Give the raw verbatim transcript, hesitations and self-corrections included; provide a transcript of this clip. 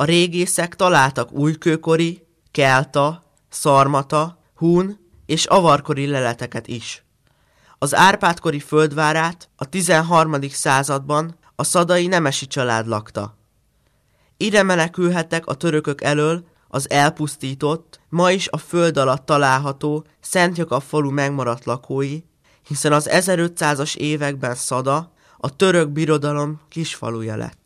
A régészek találtak újkőkori, kelta, szarmata, hun és avarkori leleteket is. Az Árpád-kori földvárát a tizenharmadik században a szadai nemesi család lakta. Ide menekülhettek a törökök elől az elpusztított, ma is a föld alatt található Szentjakab falu megmaradt lakói, hiszen az ezerötszázas években Szada a török birodalom kisfaluja lett.